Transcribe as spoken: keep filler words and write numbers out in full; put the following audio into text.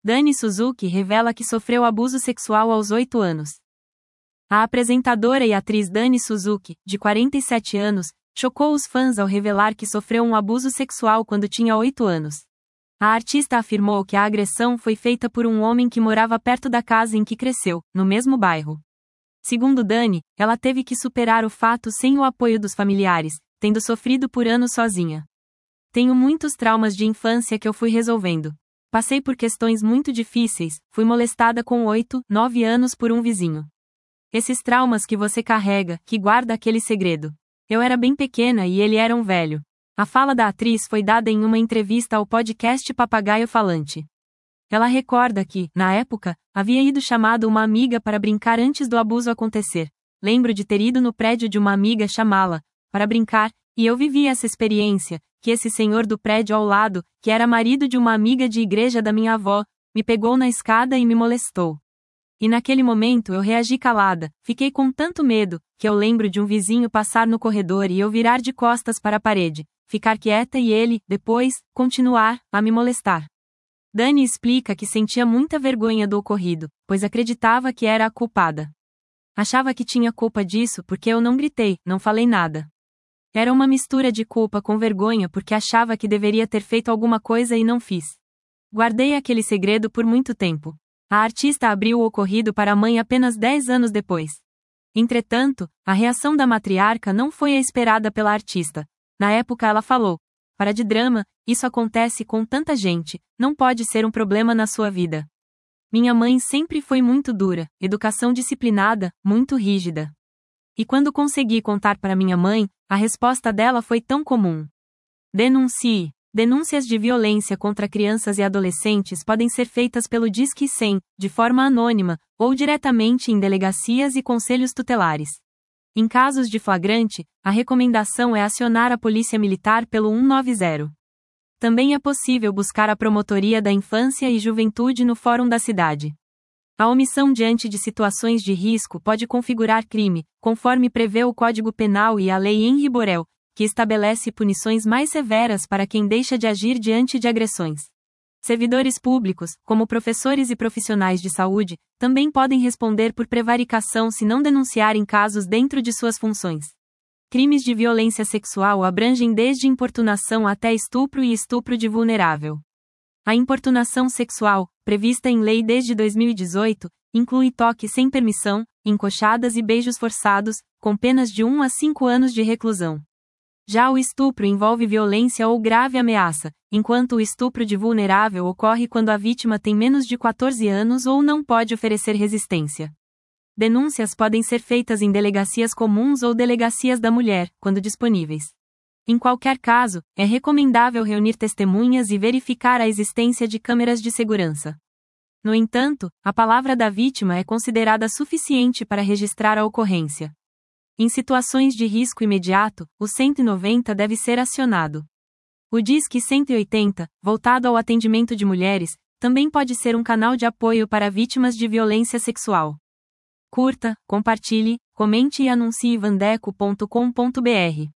Dani Suzuki revela que sofreu abuso sexual aos oito anos. A apresentadora e atriz Dani Suzuki, de quarenta e sete anos, chocou os fãs ao revelar que sofreu um abuso sexual quando tinha oito anos. A artista afirmou que a agressão foi feita por um homem que morava perto da casa em que cresceu, no mesmo bairro. Segundo Dani, ela teve que superar o fato sem o apoio dos familiares, tendo sofrido por anos sozinha. Tenho muitos traumas de infância que eu fui resolvendo. Passei por questões muito difíceis, fui molestada com oito, nove anos por um vizinho. Esses traumas que você carrega, que guarda aquele segredo. Eu era bem pequena e ele era um velho. A fala da atriz foi dada em uma entrevista ao podcast Papagaio Falante. Ela recorda que, na época, havia ido chamado uma amiga para brincar antes do abuso acontecer. Lembro de ter ido no prédio de uma amiga chamá-la, para brincar, e eu vivi essa experiência, que esse senhor do prédio ao lado, que era marido de uma amiga de igreja da minha avó, me pegou na escada e me molestou. E naquele momento eu reagi calada, fiquei com tanto medo, que eu lembro de um vizinho passar no corredor e eu virar de costas para a parede, ficar quieta e ele, depois, continuar a me molestar. Dani explica que sentia muita vergonha do ocorrido, pois acreditava que era a culpada. Achava que tinha culpa disso porque eu não gritei, não falei nada. Era uma mistura de culpa com vergonha porque achava que deveria ter feito alguma coisa e não fiz. Guardei aquele segredo por muito tempo. A artista abriu o ocorrido para a mãe apenas dez anos depois. Entretanto, a reação da matriarca não foi a esperada pela artista. Na época ela falou: "Para de drama, isso acontece com tanta gente, não pode ser um problema na sua vida." Minha mãe sempre foi muito dura, educação disciplinada, muito rígida. E quando consegui contar para minha mãe, a resposta dela foi tão comum. Denuncie. Denúncias de violência contra crianças e adolescentes podem ser feitas pelo Disque cem, de forma anônima, ou diretamente em delegacias e conselhos tutelares. Em casos de flagrante, a recomendação é acionar a Polícia Militar pelo cento e noventa. Também é possível buscar a Promotoria da Infância e Juventude no Fórum da cidade. A omissão diante de situações de risco pode configurar crime, conforme prevê o Código Penal e a Lei Henri Borel, que estabelece punições mais severas para quem deixa de agir diante de agressões. Servidores públicos, como professores e profissionais de saúde, também podem responder por prevaricação se não denunciarem casos dentro de suas funções. Crimes de violência sexual abrangem desde importunação até estupro e estupro de vulnerável. A importunação sexual, prevista em lei desde dois mil e dezoito, inclui toque sem permissão, encoxadas e beijos forçados, com penas de um a cinco anos de reclusão. Já o estupro envolve violência ou grave ameaça, enquanto o estupro de vulnerável ocorre quando a vítima tem menos de quatorze anos ou não pode oferecer resistência. Denúncias podem ser feitas em delegacias comuns ou delegacias da mulher, quando disponíveis. Em qualquer caso, é recomendável reunir testemunhas e verificar a existência de câmeras de segurança. No entanto, a palavra da vítima é considerada suficiente para registrar a ocorrência. Em situações de risco imediato, o cento e noventa deve ser acionado. O Disque cento e oitenta, voltado ao atendimento de mulheres, também pode ser um canal de apoio para vítimas de violência sexual. Curta, compartilhe, comente e anuncie vandeco ponto com ponto br.